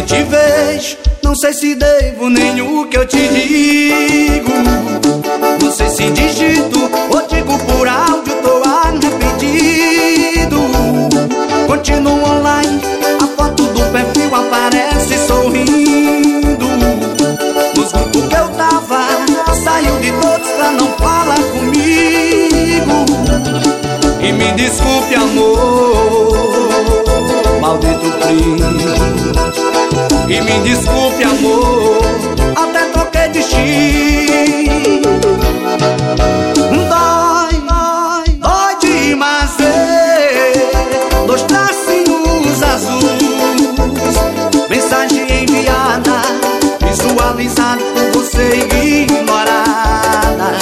te vejo, não sei se devo nem o que eu te digo. Não sei se digito ou digo por áudio, tô arrependido. Continuo online, a foto do perfil aparece sorrindo. Nos grupos que eu tava, saiu de todos pra não falar comigo. E me desculpe, amor, maldito crime. E me desculpe, amor, até troquei de chip. Dói demais ver dois tracinhos azuis, mensagem enviada, visualizada por você ignorada.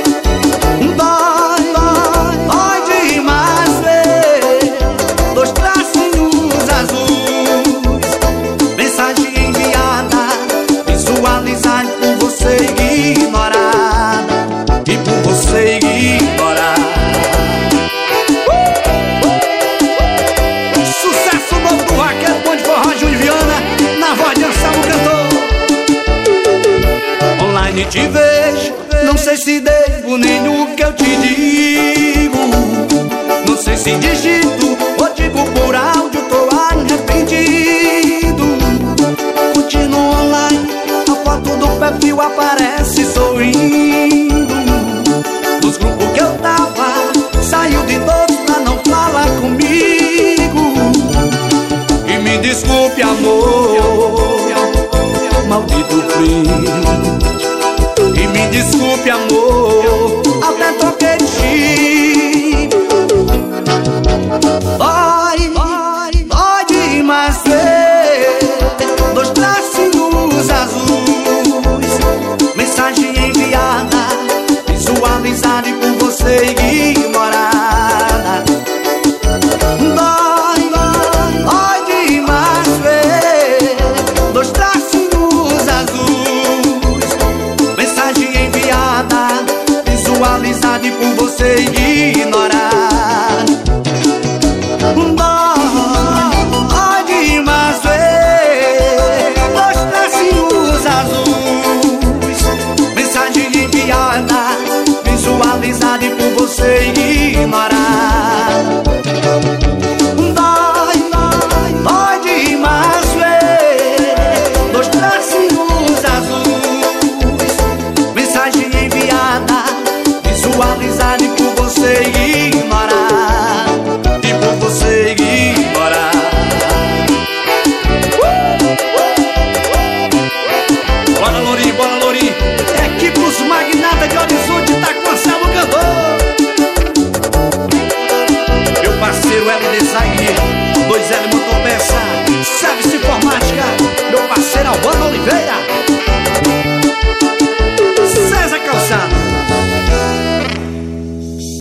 Dói demais ver dois tracinhos azuis, mensagem enviada, visualizada por você ignorada. E por você ignorada. Sucesso novo do Raquel, Bom de Forró, Júnior Viana, na voz de Anselmo Cantor. Online te vejo, não sei se devo nem o que eu te digo. Não sei se digito ou digo por áudio, tô arrependido. Continuo online, a foto do perfil aparece sorrindo. Nos grupos que eu tava, saiu de todos pra não falar comigo. E me desculpe, amor, maldito crime. E me desculpe, amor, até troquei de chip. Dói demais ver dois tracinhos azuis, mensagem enviada, visualizada e por você ignorada. Dói demais ver dois tracinhos azuis, mensagem enviada, visualizada e por você ignorada. Dói demais ver dois tracinhos azuis, mensagem enviada, visualizada e por você ignorada. Dói demais ver dois tracinhos azuis, mensagem enviada, visualizada